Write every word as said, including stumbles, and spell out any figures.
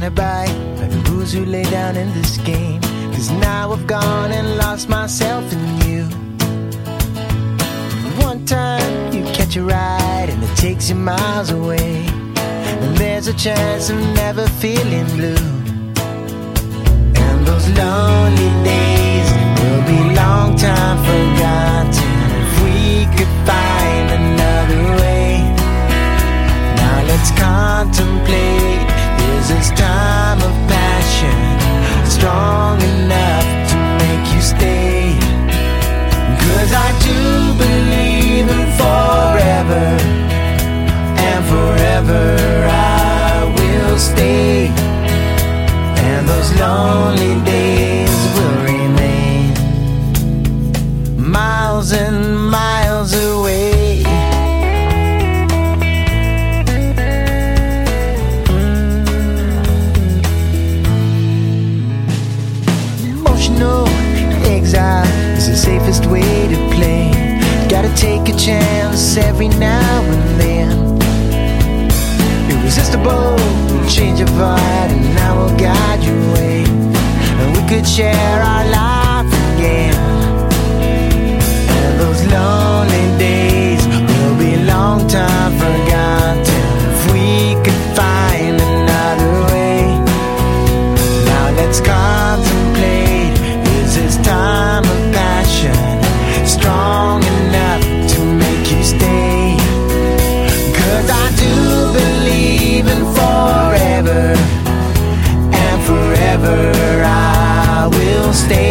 by by the rules you lay down in this game. Cause now I've gone and lost myself in you. One time you catch a ride and it takes you miles away, and there's a chance of never feeling blue. And those lonely days will be long time forgotten if we could find another way. Now let's contemplate, is this time of passion strong enough to make you stay? Cause I do believe in forever, and forever I will stay. And those lonely days will remain miles and miles away. Emotional exile is the safest way to play. Gotta take a chance every now and then. Irresistible change of heart, and I will guide your way, and we could share our life again. And those lonely days will be long time forgotten if we could find another way. Now let's contemplate, is this time of passion strong enough to make you stay? Cause I do believe in forever, and forever I will stay.